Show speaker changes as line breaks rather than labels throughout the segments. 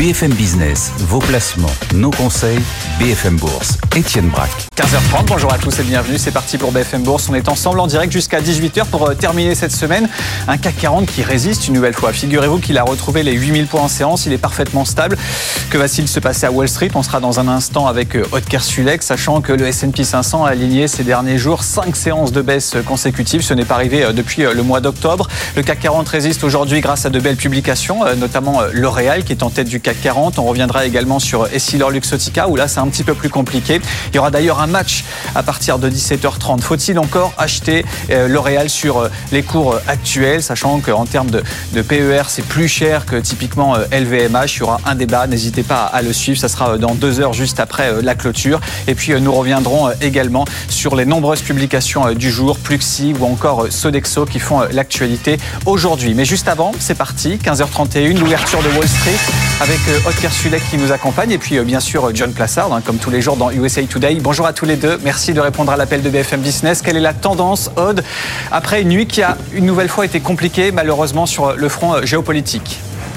BFM Business, vos placements, nos conseils, BFM Bourse. Étienne Braque.
15h30, bonjour à tous et bienvenue. C'est parti pour BFM Bourse. On est ensemble en direct jusqu'à 18h pour terminer cette semaine. Un CAC 40 qui résiste une nouvelle fois. Figurez-vous qu'il a retrouvé les 8000 points en séance. Il est parfaitement stable. Que va-t-il se passer à Wall Street? On sera dans un instant avec Aude Kersulek, sachant que le S&P 500 a aligné ces derniers jours 5 séances de baisse consécutives. Ce n'est pas arrivé depuis le mois d'octobre. Le CAC 40 résiste aujourd'hui grâce à de belles publications, notamment L'Oréal qui est en tête du CAC 40. On reviendra également sur EssilorLuxottica où là c'est un petit peu plus compliqué. Il y aura d'ailleurs un match à partir de 17h30. Faut-il encore acheter L'Oréal sur les cours actuels, sachant qu'en termes de PER c'est plus cher que typiquement LVMH. Il y aura un débat, n'hésitez pas à le suivre, ça sera dans 2 heures juste après la clôture. Et puis nous reviendrons également sur les nombreuses publications du jour, Pluxee ou encore Sodexo qui font l'actualité aujourd'hui. Mais juste avant, c'est parti, 15h31, l'ouverture de Wall Street avec Aude Kersulek qui nous accompagne et puis bien sûr John Plassard, comme tous les jours dans USA Today. Bonjour à tous les deux, merci de répondre à l'appel de BFM Business. Quelle est la tendance, Aude, après une nuit qui a une nouvelle fois été compliquée malheureusement sur le front géopolitique?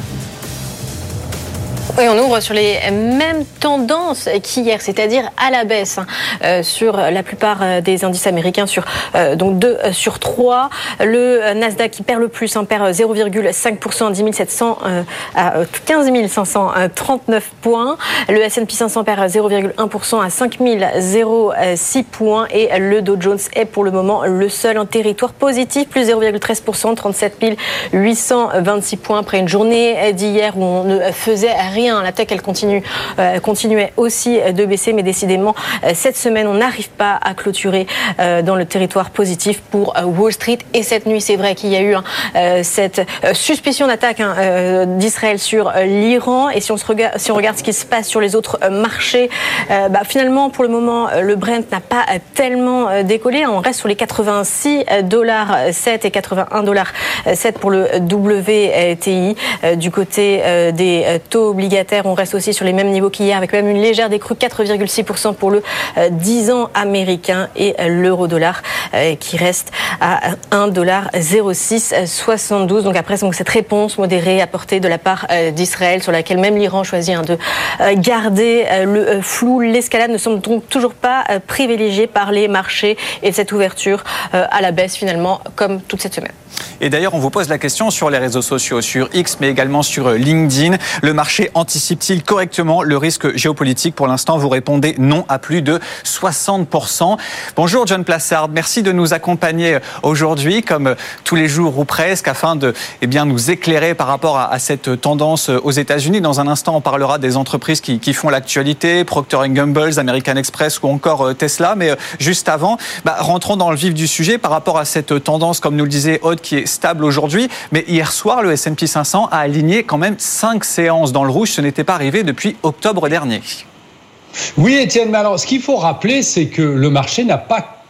Oui, on ouvre sur les mêmes tendances qu'hier, c'est-à-dire à la baisse sur la plupart des indices américains, sur donc 2 sur 3. Le Nasdaq qui perd le plus, perd 0,5% à 15 539 points. Le S&P 500 perd 0,1% à 5 006 points. Et le Dow Jones est pour le moment le seul en territoire positif, plus 0,13%, 37 826 points après une journée d'hier où on ne faisait rien. La tech, elle continuait aussi de baisser, mais décidément, cette semaine, on n'arrive pas à clôturer dans le territoire positif pour Wall Street. Et cette nuit, c'est vrai qu'il y a eu cette suspicion d'attaque d'Israël sur l'Iran. Et si on regarde ce qui se passe sur les autres marchés, finalement, pour le moment, le Brent n'a pas tellement décollé. On reste sur les $86.7 et $81.7 pour le WTI. Du côté des taux obligataires, on reste aussi sur les mêmes niveaux qu'hier, avec même une légère décrue, 4,6% pour le 10 ans américain et l'euro-dollar qui reste à $1,0672. Donc après, cette réponse modérée apportée de la part d'Israël, sur laquelle même l'Iran choisit de garder le flou. L'escalade ne semble donc toujours pas privilégiée par les marchés et cette ouverture à la baisse finalement, comme toute cette semaine.
Et d'ailleurs, on vous pose la question sur les réseaux sociaux, sur X, mais également sur LinkedIn. Le marché anticipe-t-il correctement le risque géopolitique? Pour l'instant, vous répondez non à plus de 60%. Bonjour John Plassard, merci de nous accompagner aujourd'hui, comme tous les jours ou presque, afin de nous éclairer par rapport à cette tendance aux États-Unis. Dans un instant, on parlera des entreprises qui font l'actualité, Procter & Gamble, American Express ou encore Tesla. Mais juste avant, rentrons dans le vif du sujet par rapport à cette tendance, comme nous le disait Aude, qui est stable aujourd'hui. Mais hier soir, le S&P 500 a aligné quand même 5 séances dans le rouge. Ce n'était pas arrivé depuis octobre dernier.
Oui, Étienne, mais alors ce qu'il faut rappeler, c'est que le marché a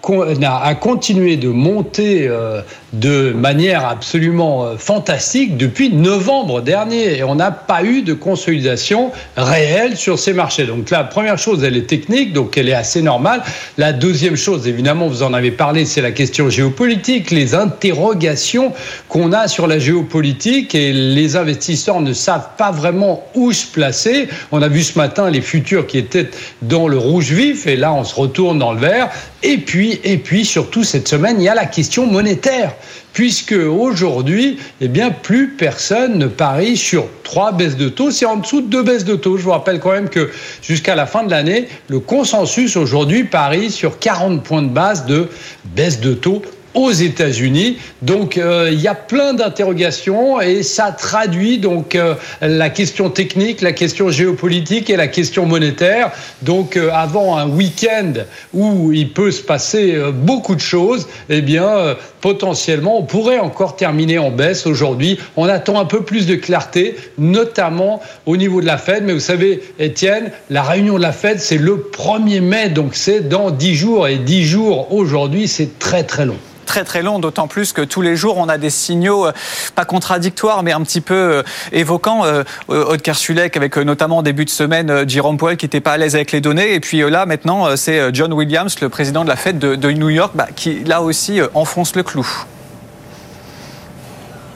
continué de monter de manière absolument fantastique depuis novembre dernier. Et on n'a pas eu de consolidation réelle sur ces marchés. Donc la première chose, elle est technique, donc elle est assez normale. La deuxième chose, évidemment, vous en avez parlé, c'est la question géopolitique, les interrogations qu'on a sur la géopolitique et les investisseurs ne savent pas vraiment où se placer. On a vu ce matin les futurs qui étaient dans le rouge vif et là on se retourne dans le vert. Et puis surtout cette semaine, il y a la question monétaire. Puisque aujourd'hui, plus personne ne parie sur 3 baisses de taux, c'est en dessous de 2 baisses de taux. Je vous rappelle quand même que jusqu'à la fin de l'année, le consensus aujourd'hui parie sur 40 points de base de baisse de taux aux États-Unis. Donc il y a plein d'interrogations et ça traduit donc la question technique, la question géopolitique et la question monétaire. Donc avant un week-end où il peut se passer beaucoup de choses, potentiellement on pourrait encore terminer en baisse aujourd'hui. On attend un peu plus de clarté, notamment au niveau de la Fed. Mais vous savez, Étienne, la réunion de la Fed, c'est le 1er mai, donc c'est dans 10 jours. Et 10 jours aujourd'hui, c'est très très long.
Très long, d'autant plus que tous les jours on a des signaux pas contradictoires mais un petit peu évoquants. Aude Kersulek avec notamment en début de semaine Jérôme Powell qui n'était pas à l'aise avec les données et puis là maintenant c'est John Williams, le président de la Fed de New York, qui là aussi enfonce le clou.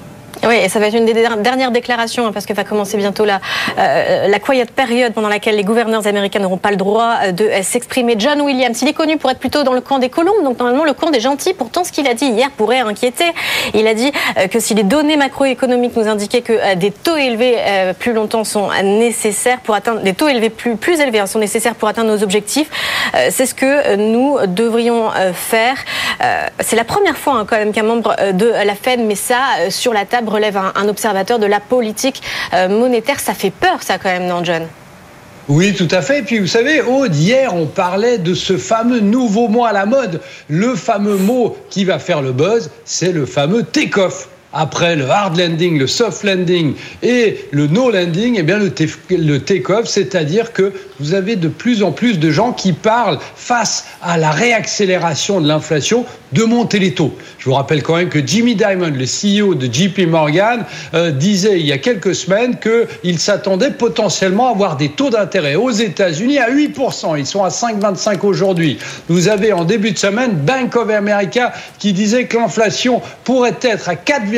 Oui, et ça va être une des dernières déclarations, parce que va commencer bientôt la quiet période pendant laquelle les gouverneurs américains n'auront pas le droit de s'exprimer. John Williams, il est connu pour être plutôt dans le camp des colombes, donc normalement le camp des gentils. Pourtant, ce qu'il a dit hier pourrait inquiéter. Il a dit que si les données macroéconomiques nous indiquaient que des taux élevés plus longtemps sont nécessaires pour atteindre, des taux élevés plus élevés sont nécessaires pour atteindre nos objectifs, c'est ce que nous devrions faire. C'est la première fois quand même qu'un membre de la Fed met ça sur la table, relève un observateur de la politique monétaire. Ça fait peur, ça, quand même, non, John?
Oui, tout à fait. Et puis, vous savez, Aude, hier, on parlait de ce fameux nouveau mot à la mode. Le fameux mot qui va faire le buzz, c'est le fameux take-off. Après le hard landing, le soft landing et le no landing, eh bien le take-off, c'est-à-dire que vous avez de plus en plus de gens qui parlent face à la réaccélération de l'inflation de monter les taux. Je vous rappelle quand même que Jamie Dimon, le CEO de JP Morgan, disait il y a quelques semaines qu'il s'attendait potentiellement à avoir des taux d'intérêt aux États-Unis à 8%. Ils sont à 5,25 aujourd'hui. Vous avez en début de semaine Bank of America qui disait que l'inflation pourrait être à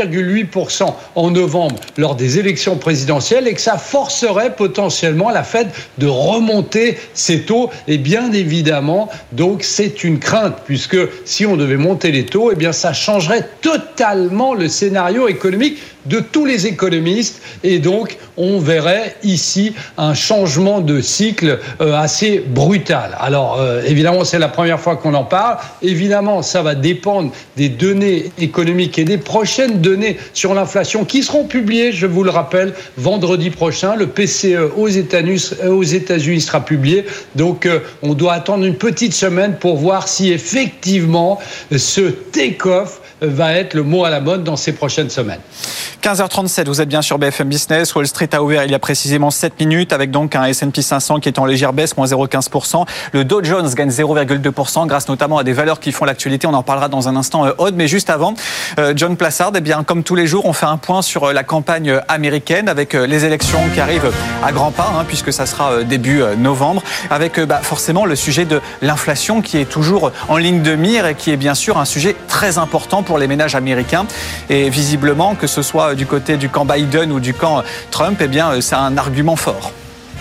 4,8% en novembre lors des élections présidentielles et que ça forcerait potentiellement la Fed de remonter ses taux. Et bien évidemment, donc c'est une crainte, puisque si on devait monter les taux, eh bien ça changerait totalement le scénario économique de tous les économistes, et donc on verrait ici un changement de cycle assez brutal. Alors évidemment, c'est la première fois qu'on en parle. Évidemment, ça va dépendre des données économiques et des prochaines données sur l'inflation qui seront publiées, je vous le rappelle, vendredi prochain. Le PCE aux États-Unis sera publié, donc on doit attendre une petite semaine pour voir si effectivement ce take-off va être le mot à la mode dans ces prochaines semaines.
15h37, vous êtes bien sur BFM Business. Wall Street a ouvert il y a précisément 7 minutes avec donc un S&P 500 qui est en légère baisse, moins 0,15%. Le Dow Jones gagne 0,2% grâce notamment à des valeurs qui font l'actualité. On en parlera dans un instant, Aude. Mais juste avant, John Plassard, eh bien, comme tous les jours, on fait un point sur la campagne américaine avec les élections qui arrivent à grands pas, puisque ça sera début novembre, avec forcément le sujet de l'inflation qui est toujours en ligne de mire et qui est bien sûr un sujet très important pour les ménages américains. Et visiblement, que ce soit du côté du camp Biden ou du camp Trump, eh bien, c'est un argument fort.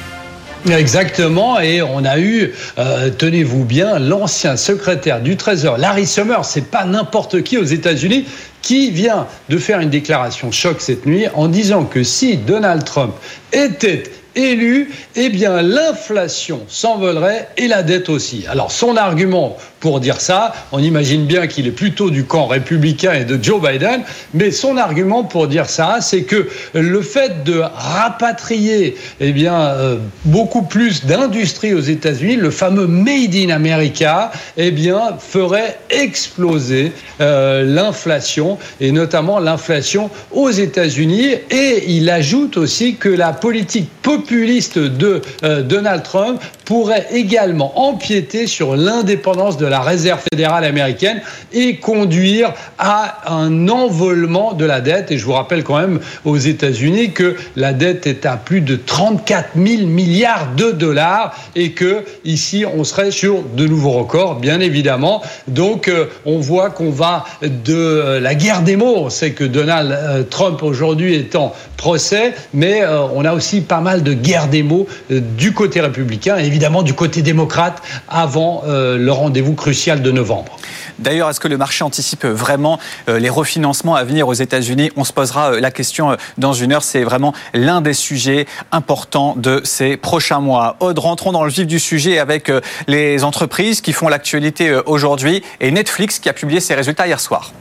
Exactement, et on a eu, tenez-vous bien, l'ancien secrétaire du Trésor, Larry Summers, c'est pas n'importe qui aux États-Unis, qui vient de faire une déclaration choc cette nuit en disant que si Donald Trump était élu, eh bien l'inflation s'envolerait et la dette aussi. Alors son argument pour dire ça, on imagine bien qu'il est plutôt du camp républicain et de Joe Biden, mais son argument pour dire ça, c'est que le fait de rapatrier beaucoup plus d'industrie aux États-Unis, le fameux Made in America, ferait exploser l'inflation, et notamment l'inflation aux États-Unis. Et il ajoute aussi que la politique populiste de Donald Trump pourrait également empiéter sur l'indépendance de la Réserve fédérale américaine et conduire à un envolement de la dette. Et je vous rappelle quand même aux États-Unis que la dette est à plus de 34 000 milliards de dollars et que ici on serait sur de nouveaux records, bien évidemment. Donc on voit qu'on va de la guerre des mots. On sait que Donald Trump aujourd'hui est en procès, mais on a aussi pas mal de guerre des mots du côté républicain et évidemment du côté démocrate avant le rendez-vous crucial de novembre.
D'ailleurs, est-ce que le marché anticipe vraiment les refinancements à venir aux États-Unis? On se posera la question dans une heure. C'est vraiment l'un des sujets importants de ces prochains mois. Aude, rentrons dans le vif du sujet avec les entreprises qui font l'actualité aujourd'hui et Netflix qui a publié ses résultats hier soir.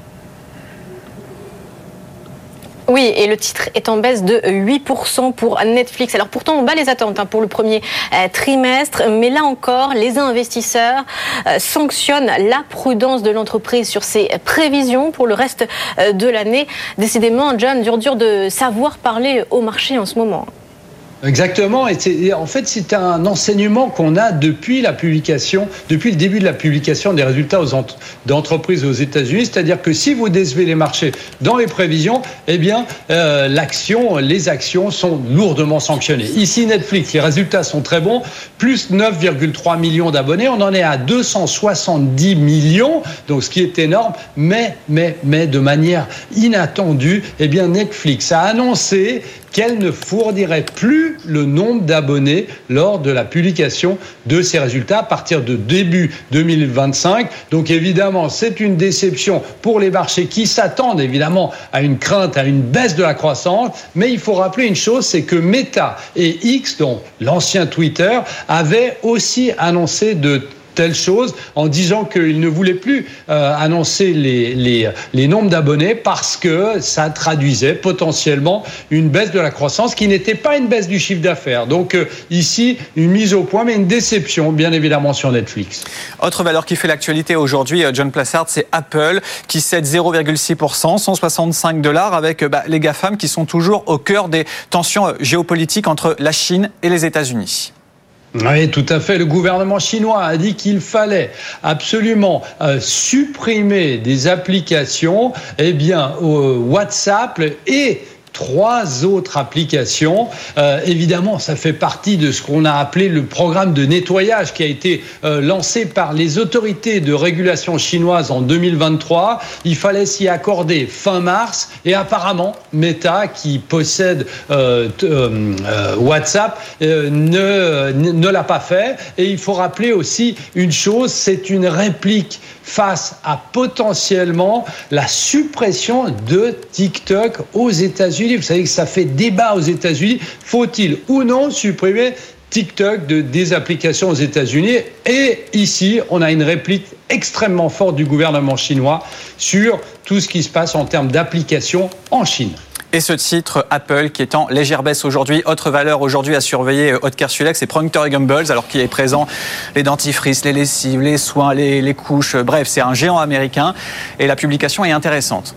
Oui, et le titre est en baisse de 8% pour Netflix. Alors pourtant, on bat les attentes pour le premier trimestre, mais là encore, les investisseurs sanctionnent la prudence de l'entreprise sur ses prévisions pour le reste de l'année. Décidément, John, dur de savoir parler au marché en ce moment.
Exactement, et en fait c'est un enseignement qu'on a depuis le début de la publication des résultats d'entreprises aux États-Unis, c'est-à-dire que si vous décevez les marchés dans les prévisions, eh bien les actions sont lourdement sanctionnées. Ici Netflix, les résultats sont très bons, plus 9,3 millions d'abonnés, on en est à 270 millions, donc ce qui est énorme, mais de manière inattendue, eh bien Netflix a annoncé qu'elle ne fournirait plus le nombre d'abonnés lors de la publication de ces résultats à partir de début 2025. Donc évidemment, c'est une déception pour les marchés qui s'attendent évidemment à une crainte, à une baisse de la croissance. Mais il faut rappeler une chose, c'est que Meta et X, donc l'ancien Twitter, avaient aussi annoncé de telle chose en disant qu'il ne voulait plus annoncer les nombres d'abonnés parce que ça traduisait potentiellement une baisse de la croissance qui n'était pas une baisse du chiffre d'affaires. Donc ici, une mise au point, mais une déception bien évidemment sur Netflix.
Autre valeur qui fait l'actualité aujourd'hui, John Plassard, c'est Apple qui cède 0,6%, 165 $, avec les GAFAM qui sont toujours au cœur des tensions géopolitiques entre la Chine et les États-Unis.
Oui, tout à fait. Le gouvernement chinois a dit qu'il fallait absolument supprimer des applications, WhatsApp et 3 autres applications. Évidemment, ça fait partie de ce qu'on a appelé le programme de nettoyage qui a été lancé par les autorités de régulation chinoises en 2023. Il fallait s'y accorder fin mars et apparemment, Meta, qui possède WhatsApp, ne l'a pas fait. Et il faut rappeler aussi une chose, c'est une réplique face à potentiellement la suppression de TikTok aux États-Unis. Vous savez que ça fait débat aux États-Unis. Faut-il ou non supprimer TikTok des applications aux États-Unis? Et ici, on a une réplique extrêmement forte du gouvernement chinois sur tout ce qui se passe en termes d'applications en Chine.
Et ce titre, Apple, qui est en légère baisse aujourd'hui. Autre valeur aujourd'hui à surveiller, Oetker Sulek, c'est Procter & Gamble, alors qu'il est présent les dentifrices, les lessives, les soins, les couches. Bref, c'est un géant américain et la publication est intéressante.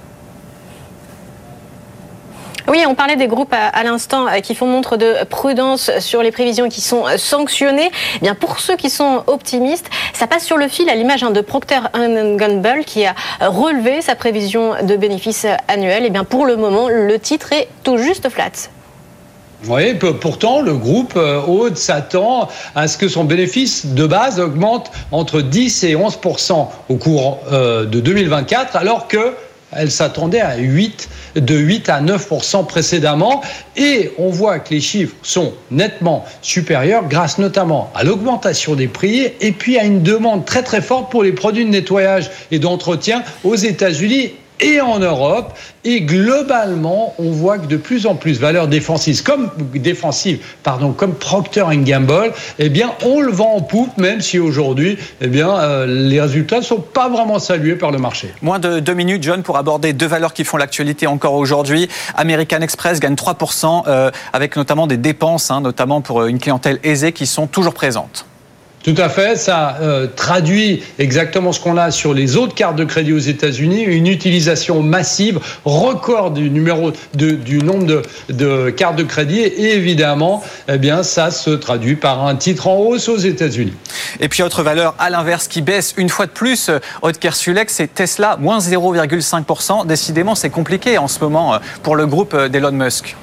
Oui, on parlait des groupes à l'instant qui font montre de prudence sur les prévisions qui sont sanctionnées. Eh bien, pour ceux qui sont optimistes, ça passe sur le fil à l'image de Procter & Gamble qui a relevé sa prévision de bénéfices annuels. Eh bien, pour le moment, le titre est tout juste flat.
Oui, pourtant, le groupe Aude s'attend à ce que son bénéfice de base augmente entre 10 et 11% au cours de 2024, alors que elle s'attendait à de 8 à 9% précédemment. Et on voit que les chiffres sont nettement supérieurs grâce notamment à l'augmentation des prix et puis à une demande très très forte pour les produits de nettoyage et d'entretien aux États-Unis et en Europe. Et globalement, on voit que de plus en plus valeurs défensives comme Procter & Gamble, eh bien, on le vend en poupe, même si aujourd'hui, eh bien, les résultats ne sont pas vraiment salués par le marché.
Moins de 2 minutes, John, pour aborder 2 valeurs qui font l'actualité encore aujourd'hui. American Express gagne 3%, avec notamment des dépenses, notamment pour une clientèle aisée qui sont toujours présentes.
Tout à fait, ça traduit exactement ce qu'on a sur les autres cartes de crédit aux États-Unis, une utilisation massive, record du nombre de cartes de crédit et évidemment, eh bien, ça se traduit par un titre en hausse aux États-Unis.
Et puis autre valeur à l'inverse qui baisse une fois de plus, Oetker Sulek, c'est Tesla, moins 0,5%. Décidément, c'est compliqué en ce moment pour le groupe d'Elon Musk.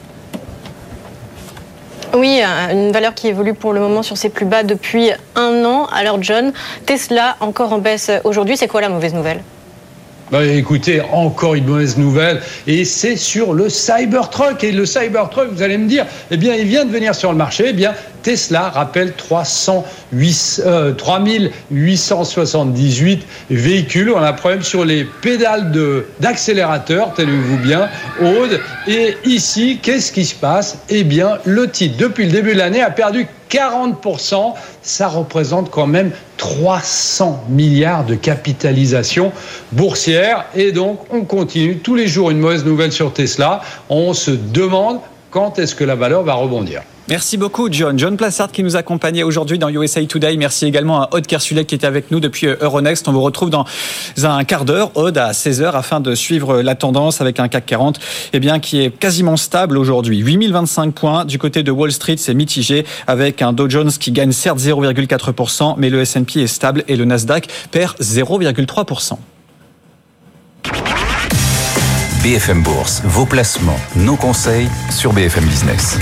Oui, une valeur qui évolue pour le moment sur ses plus bas depuis 1 an. Alors John, Tesla encore en baisse aujourd'hui, c'est quoi la mauvaise nouvelle ?
Écoutez, encore une mauvaise nouvelle, et c'est sur le Cybertruck. Et le Cybertruck, vous allez me dire, eh bien, il vient de venir sur le marché. Eh bien, Tesla rappelle 3878 véhicules. On a un problème sur les pédales d'accélérateur, tenez-vous bien, Aude. Et ici, qu'est-ce qui se passe ? Eh bien, le titre, depuis le début de l'année, a perdu 40%. Ça représente quand même 300 milliards de capitalisation boursière. Et donc, on continue tous les jours une mauvaise nouvelle sur Tesla. On se demande quand est-ce que la valeur va rebondir.
Merci beaucoup, John. John Plassard qui nous accompagnait aujourd'hui dans USA Today. Merci également à Aude Kersulek qui était avec nous depuis Euronext. On vous retrouve dans un quart d'heure, Aude, à 16h, afin de suivre la tendance avec un CAC 40 qui est quasiment stable aujourd'hui. 8025 points. Du côté de Wall Street, c'est mitigé avec un Dow Jones qui gagne certes 0,4%, mais le S&P est stable et le Nasdaq perd 0,3%.
BFM Bourse, vos placements, nos conseils sur BFM Business.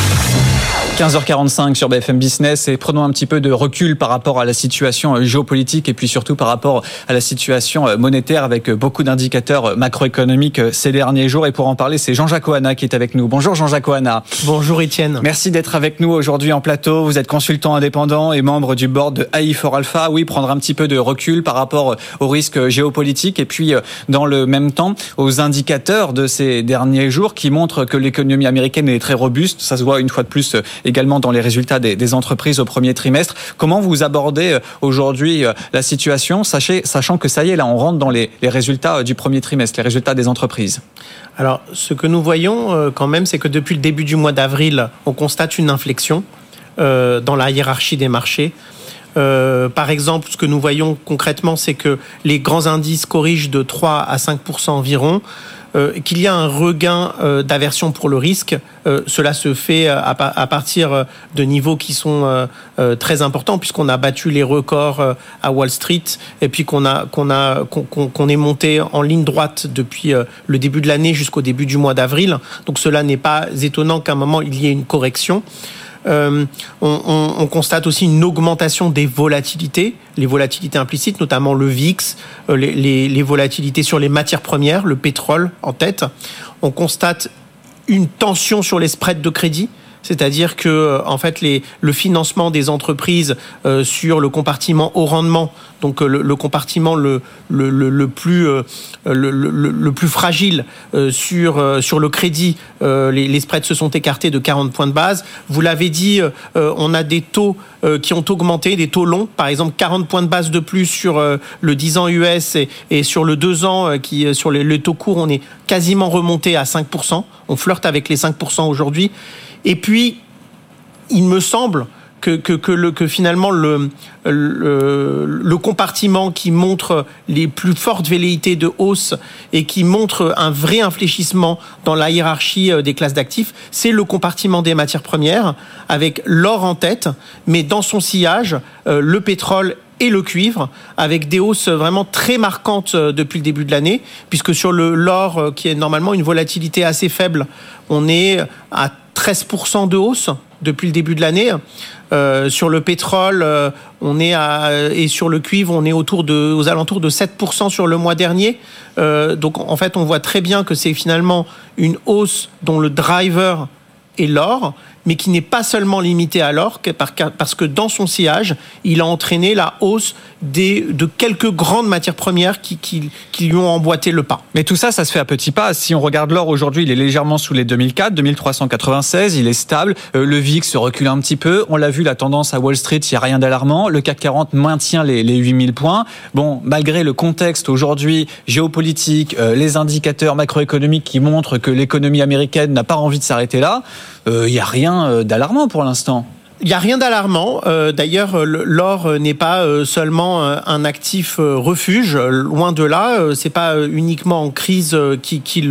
15h45 sur BFM Business et prenons un petit peu de recul par rapport à la situation géopolitique et puis surtout par rapport à la situation monétaire avec beaucoup d'indicateurs macroéconomiques ces derniers jours. Et pour en parler, c'est Jean-Jacques Oana qui est avec nous. Bonjour Jean-Jacques Oana.
Bonjour Étienne.
Merci d'être avec nous aujourd'hui en plateau. Vous êtes consultant indépendant et membre du board de AI4Alpha. Oui, prendre un petit peu de recul par rapport aux risques géopolitiques et puis dans le même temps aux indicateurs de ces derniers jours qui montrent que l'économie américaine est très robuste. Ça se voit une fois de plus également dans les résultats des entreprises au premier trimestre. Comment vous abordez aujourd'hui la situation, sachant que ça y est, là, on rentre dans les résultats du premier trimestre, les résultats des entreprises?
Alors, ce que nous voyons quand même, c'est que depuis le début du mois d'avril, on constate une inflexion dans la hiérarchie des marchés. Par exemple, ce que nous voyons concrètement, c'est que les grands indices corrigent de 3 à 5% environ. Qu'il y a un regain d'aversion pour le risque. Cela se fait à partir de niveaux qui sont très importants, puisqu'on a battu les records à Wall Street et puis qu'on est monté en ligne droite depuis le début de l'année jusqu'au début du mois d'avril. Donc cela n'est pas étonnant qu'à un moment il y ait une correction. On constate aussi une augmentation des volatilités, les volatilités implicites, notamment le VIX, les volatilités sur les matières premières, le pétrole en tête. On constate une tension sur les spreads de crédit, c'est-à-dire que en fait le financement des entreprises sur le compartiment haut rendement, donc le compartiment le plus fragile sur le crédit, les spreads se sont écartés de 40 points de base. Vous l'avez dit, on a des taux qui ont augmenté, des taux longs, par exemple 40 points de base de plus sur le 10 ans US et sur le 2 ans sur les taux courts, on est quasiment remonté à 5%. On flirte avec les 5% aujourd'hui. Et puis, il me semble que finalement le compartiment qui montre les plus fortes velléités de hausse et qui montre un vrai infléchissement dans la hiérarchie des classes d'actifs, c'est le compartiment des matières premières, avec l'or en tête, mais dans son sillage, le pétrole et le cuivre, avec des hausses vraiment très marquantes depuis le début de l'année, puisque sur l'or, qui est normalement une volatilité assez faible, on est à 13% de hausse depuis le début de l'année. Sur le pétrole, et sur le cuivre, on est aux alentours de 7% sur le mois dernier. Donc en fait, on voit très bien que c'est finalement une hausse dont le driver est l'or, mais qui n'est pas seulement limité à l'or, parce que dans son sillage, il a entraîné la hausse de quelques grandes matières premières qui lui ont emboîté le pas.
Mais tout ça, ça se fait à petits pas. Si on regarde l'or aujourd'hui, il est légèrement sous les 2004, 2396, il est stable. Le VIX se recule un petit peu. On l'a vu, la tendance à Wall Street, il n'y a rien d'alarmant. Le CAC 40 maintient les 8000 points. Bon, malgré le contexte aujourd'hui géopolitique, les indicateurs macroéconomiques qui montrent que l'économie américaine n'a pas envie de s'arrêter là, il n'y a rien d'alarmant pour l'instant.
Il n'y a rien d'alarmant. D'ailleurs, l'or n'est pas seulement un actif refuge. Loin de là, c'est pas uniquement en crise qu'il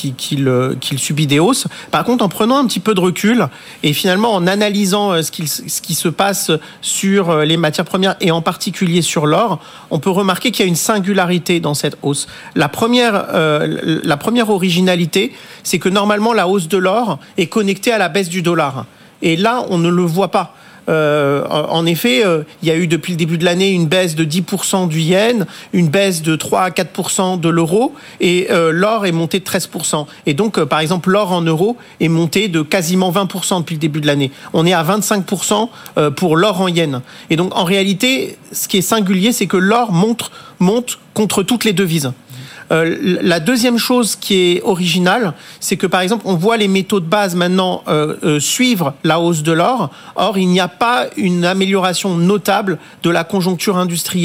subit des hausses. Par contre, en prenant un petit peu de recul et finalement en analysant ce qui se passe sur les matières premières et en particulier sur l'or, on peut remarquer qu'il y a une singularité dans cette hausse. La première originalité, c'est que normalement la hausse de l'or est connectée à la baisse du dollar. Et là, on ne le voit pas. En effet, il y a eu depuis le début de l'année une baisse de 10% du yen, une baisse de 3 à 4% de l'euro, et l'or est monté de 13%. Et donc, par exemple, l'or en euros est monté de quasiment 20% depuis le début de l'année. On est à 25% pour l'or en yen. Et donc, en réalité, ce qui est singulier, c'est que l'or monte contre toutes les devises. La deuxième chose qui est originale, c'est que par exemple, on voit les métaux de base maintenant suivre la hausse de l'or. Or, il n'y a pas une amélioration notable de la conjoncture industrielle.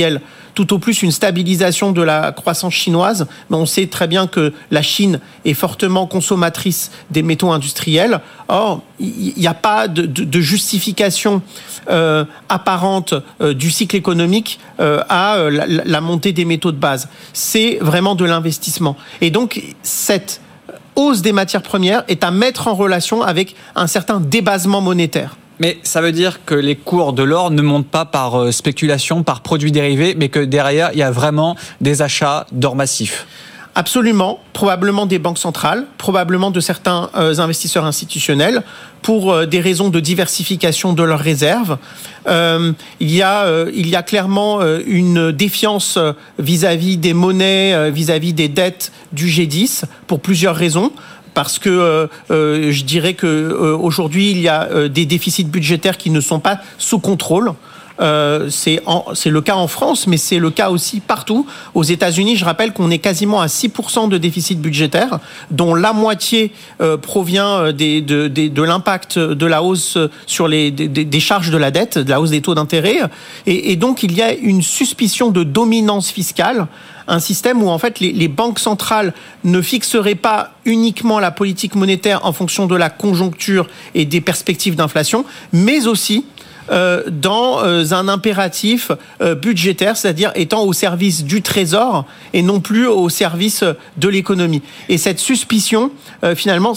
tout au plus une stabilisation de la croissance chinoise. Mais on sait très bien que la Chine est fortement consommatrice des métaux industriels. Or, il n'y a pas de justification apparente du cycle économique à la montée des métaux de base. C'est vraiment de l'investissement. Et donc, cette hausse des matières premières est à mettre en relation avec un certain débasement monétaire.
Mais ça veut dire que les cours de l'or ne montent pas par spéculation, par produits dérivés, mais que derrière, il y a vraiment des achats d'or massif.
Absolument, probablement des banques centrales, probablement de certains investisseurs institutionnels pour des raisons de diversification de leurs réserves. Il y a clairement une défiance vis-à-vis des monnaies, vis-à-vis des dettes du G10 pour plusieurs raisons. Parce que je dirais que aujourd'hui il y a des déficits budgétaires qui ne sont pas sous contrôle. C'est le cas en France, mais c'est le cas aussi partout. Aux États-Unis, je rappelle qu'on est quasiment à 6% de déficit budgétaire, dont la moitié provient de l'impact de la hausse sur des charges de la dette, de la hausse des taux d'intérêt. Et donc, il y a une suspicion de dominance fiscale, un système où en fait les banques centrales ne fixeraient pas uniquement la politique monétaire en fonction de la conjoncture et des perspectives d'inflation, mais aussi dans un impératif budgétaire, c'est-à-dire étant au service du trésor et non plus au service de l'économie. Et cette suspicion, finalement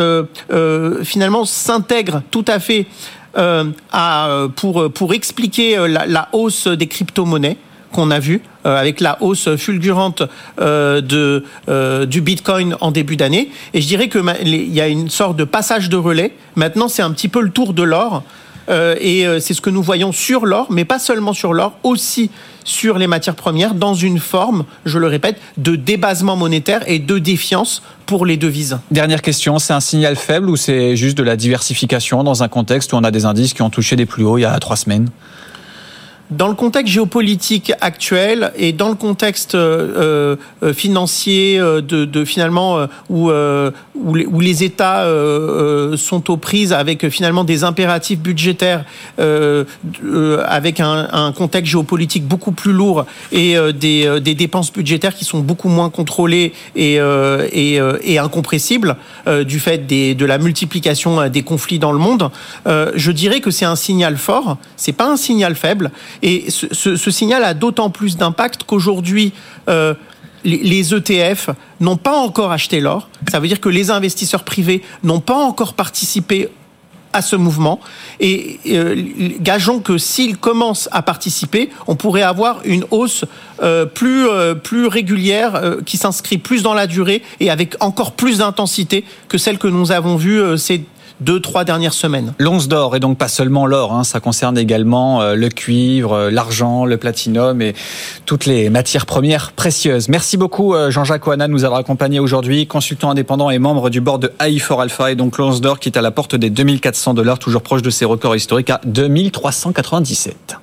s'intègre tout à fait pour expliquer la hausse des crypto-monnaies qu'on a vu avec la hausse fulgurante du Bitcoin en début d'année. Et je dirais qu'il y a une sorte de passage de relais. Maintenant, c'est un petit peu le tour de l'or. Et c'est ce que nous voyons sur l'or, mais pas seulement sur l'or, aussi sur les matières premières, dans une forme, je le répète, de débasement monétaire et de défiance pour les devises.
Dernière question, c'est un signal faible ou c'est juste de la diversification dans un contexte où on a des indices qui ont touché des plus hauts il y a 3 semaines ?
Dans le contexte géopolitique actuel et dans le contexte financier finalement où les États sont aux prises avec finalement des impératifs budgétaires avec un contexte géopolitique beaucoup plus lourd et des dépenses budgétaires qui sont beaucoup moins contrôlées et incompressibles du fait de la multiplication des conflits dans le monde, je dirais que c'est un signal fort, c'est pas un signal faible. Et ce signal a d'autant plus d'impact qu'aujourd'hui, les ETF n'ont pas encore acheté l'or. Ça veut dire que les investisseurs privés n'ont pas encore participé à ce mouvement. Et gageons que s'ils commencent à participer, on pourrait avoir une hausse plus régulière, qui s'inscrit plus dans la durée et avec encore plus d'intensité que celle que nous avons vue ces 2-3 dernières semaines.
L'once d'or, et donc pas seulement l'or, ça concerne également le cuivre, l'argent, le platinum et toutes les matières premières précieuses. Merci beaucoup Jean-Jacques Oana de nous avoir accompagnés aujourd'hui, consultant indépendant et membre du board de AI4 Alpha, et donc l'once d'or qui est à la porte des $2 400, toujours proche de ses records historiques à 2397.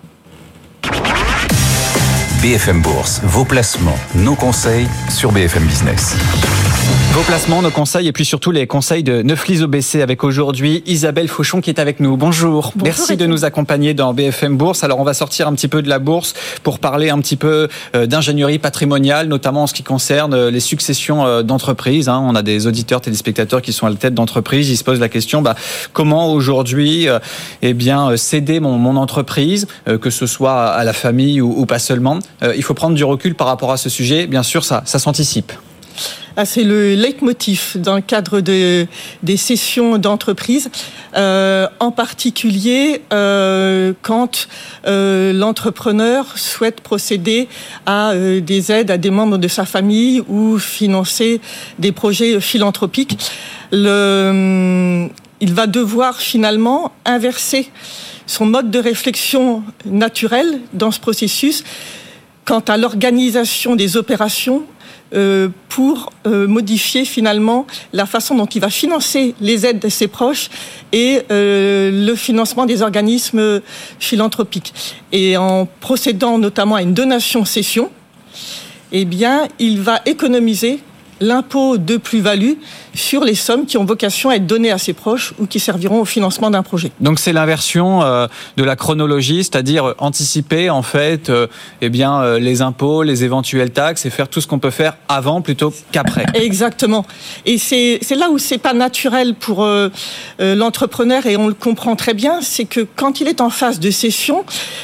BFM Bourse, vos placements, nos conseils sur BFM Business.
Vos placements, nos conseils et puis surtout les conseils de Neuflize OBC avec aujourd'hui Isabelle Fauchon qui est avec nous. Bonjour. Merci de nous accompagner dans BFM Bourse. Alors on va sortir un petit peu de la bourse pour parler un petit peu d'ingénierie patrimoniale, notamment en ce qui concerne les successions d'entreprises. On a des auditeurs, téléspectateurs qui sont à la tête d'entreprises. Ils se posent la question, comment aujourd'hui céder mon entreprise, que ce soit à la famille ou pas seulement. Il faut prendre du recul par rapport à ce sujet. Bien sûr, ça s'anticipe.
C'est le leitmotiv dans le cadre des cessions d'entreprise, en particulier quand l'entrepreneur souhaite procéder à des aides à des membres de sa famille ou financer des projets philanthropiques. Il va devoir finalement inverser son mode de réflexion naturel dans ce processus quant à l'organisation des opérations pour modifier finalement la façon dont il va financer les aides de ses proches et le financement des organismes philanthropiques. Et en procédant notamment à une donation-cession, il va économiser l'impôt de plus-value sur les sommes qui ont vocation à être données à ses proches ou qui serviront au financement d'un projet.
Donc c'est l'inversion de la chronologie, c'est-à-dire anticiper en fait les impôts, les éventuelles taxes et faire tout ce qu'on peut faire avant plutôt qu'après.
Exactement. Et c'est là où c'est pas naturel pour l'entrepreneur, et on le comprend très bien, c'est que quand il est en phase de cession,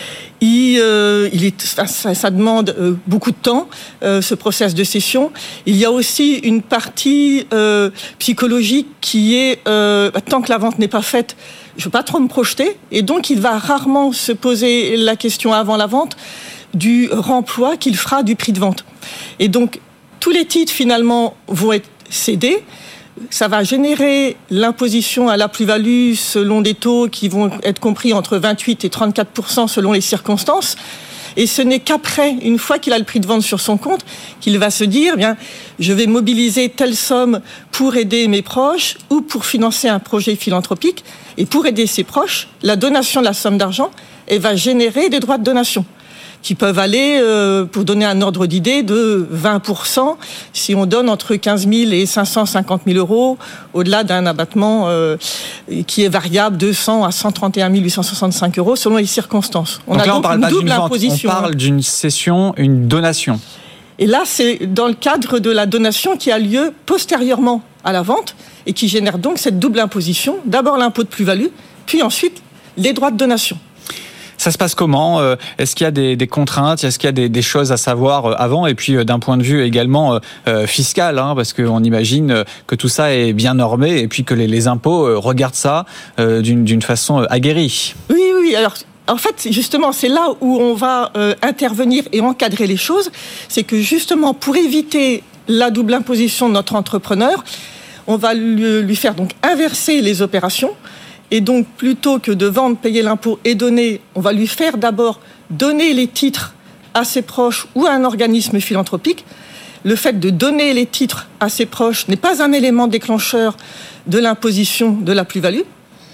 ça demande beaucoup de temps, ce process de cession. Il y a aussi une partie psychologique qui est tant que la vente n'est pas faite, je ne veux pas trop me projeter, et donc il va rarement se poser la question avant la vente du remploi qu'il fera du prix de vente. Et donc tous les titres finalement vont être cédés. Ça va générer l'imposition à la plus-value selon des taux qui vont être compris entre 28 et 34% selon les circonstances. Et ce n'est qu'après, une fois qu'il a le prix de vente sur son compte, qu'il va se dire, je vais mobiliser telle somme pour aider mes proches ou pour financer un projet philanthropique. Et pour aider ses proches, la donation de la somme d'argent, elle va générer des droits de donation qui peuvent aller, pour donner un ordre d'idée, de 20% si on donne entre 15 000 et 550 000 euros, au-delà d'un abattement qui est variable de 100 à 131 865 euros selon les circonstances.
On parle pas d'une vente, on parle d'une cession, une donation.
Et là, c'est dans le cadre de la donation qui a lieu postérieurement à la vente et qui génère donc cette double imposition. D'abord l'impôt de plus-value, puis ensuite les droits de donation.
Ça se passe comment ? Est-ce qu'il y a des contraintes ? Est-ce qu'il y a des choses à savoir avant ? Et puis d'un point de vue également fiscal, parce qu'on imagine que tout ça est bien normé et puis que les impôts regardent ça d'une façon aguerrie.
Oui. Alors, en fait, justement, c'est là où on va intervenir et encadrer les choses. C'est que justement, pour éviter la double imposition de notre entrepreneur, on va lui faire donc inverser les opérations. Et donc, plutôt que de vendre, payer l'impôt et donner, on va lui faire d'abord donner les titres à ses proches ou à un organisme philanthropique. Le fait de donner les titres à ses proches n'est pas un élément déclencheur de l'imposition de la plus-value.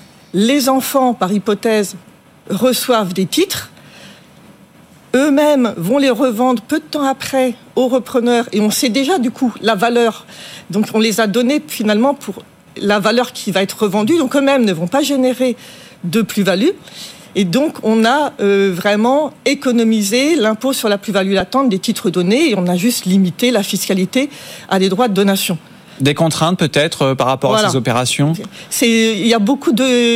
Les enfants, par hypothèse, reçoivent des titres. Eux-mêmes vont les revendre peu de temps après aux repreneurs. Et on sait déjà, du coup, la valeur. Donc, on les a donnés finalement pour la valeur qui va être revendue, donc eux-mêmes ne vont pas générer de plus-value. Et donc, on a vraiment économisé l'impôt sur la plus-value latente des titres donnés et on a juste limité la fiscalité à des droits de donation.
Des contraintes peut-être par rapport à ces opérations ?
Il y a beaucoup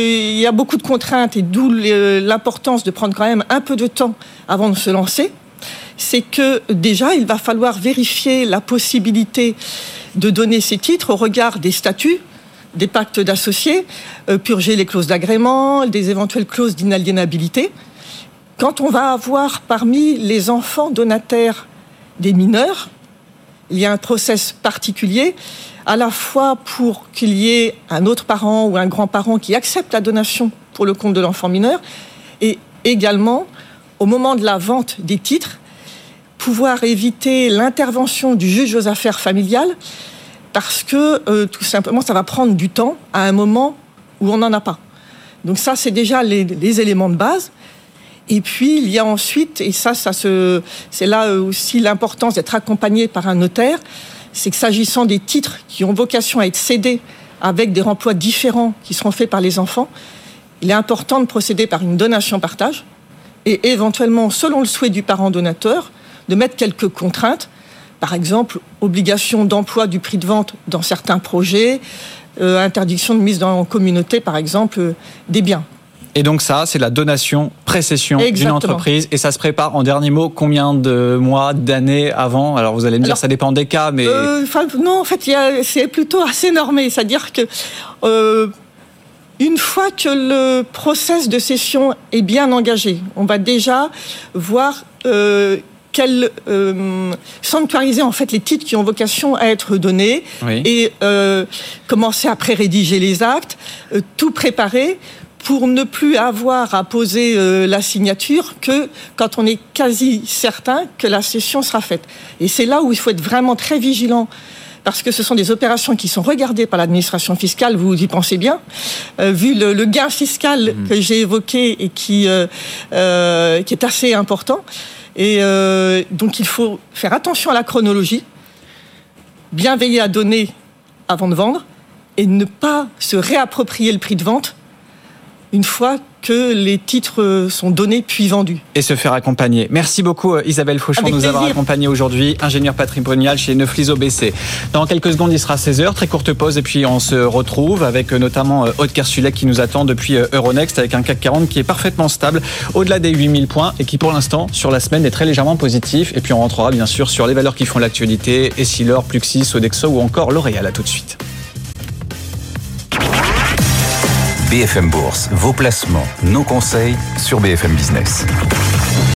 de contraintes et d'où l'importance de prendre quand même un peu de temps avant de se lancer. C'est que déjà, il va falloir vérifier la possibilité de donner ces titres au regard des statuts, des pactes d'associés, purger les clauses d'agrément, des éventuelles clauses d'inaliénabilité. Quand on va avoir parmi les enfants donataires des mineurs, il y a un process particulier, à la fois pour qu'il y ait un autre parent ou un grand-parent qui accepte la donation pour le compte de l'enfant mineur, et également, au moment de la vente des titres, pouvoir éviter l'intervention du juge aux affaires familiales, parce que, tout simplement, ça va prendre du temps à un moment où on n'en a pas. Donc ça, c'est déjà les éléments de base. Et puis, il y a ensuite, et c'est là aussi l'importance d'être accompagné par un notaire, c'est que s'agissant des titres qui ont vocation à être cédés avec des remplois différents qui seront faits par les enfants, il est important de procéder par une donation-partage et éventuellement, selon le souhait du parent donateur, de mettre quelques contraintes. Par exemple, obligation d'emploi du prix de vente dans certains projets, interdiction de mise en communauté, par exemple, des biens.
Et donc ça, c'est la donation précession d'une entreprise. Et ça se prépare, en dernier mot, combien de mois, d'années avant ? Alors vous allez me dire, ça dépend des cas, mais...
non, en fait, c'est plutôt assez normé. C'est-à-dire que une fois que le process de cession est bien engagé, on va déjà voir... sanctuariser en fait les titres qui ont vocation à être donnés, oui. Et commencer à pré-rédiger les actes, tout préparer pour ne plus avoir à poser la signature que quand on est quasi certain que la cession sera faite. Et c'est là où il faut être vraiment très vigilant, parce que ce sont des opérations qui sont regardées par l'administration fiscale, vous y pensez bien, vu le gain fiscal que j'ai évoqué et qui est assez important. Et donc il faut faire attention à la chronologie, bien veiller à donner avant de vendre et ne pas se réapproprier le prix de vente une fois que les titres sont donnés puis vendus.
Et se faire accompagner. Merci beaucoup Isabelle Fauchon de nous avoir accompagnés aujourd'hui, ingénieure patrimoniale chez Neuflize OBC. Dans quelques secondes, il sera 16h, très courte pause, et puis on se retrouve avec notamment Aude Kersulek qui nous attend depuis Euronext avec un CAC 40 qui est parfaitement stable au-delà des 8000 points et qui pour l'instant sur la semaine est très légèrement positif. Et puis on rentrera bien sûr sur les valeurs qui font l'actualité, Essilor, Pluxee, Sodexo ou encore L'Oréal. À tout de suite.
BFM Bourse, vos placements, nos conseils sur BFM Business.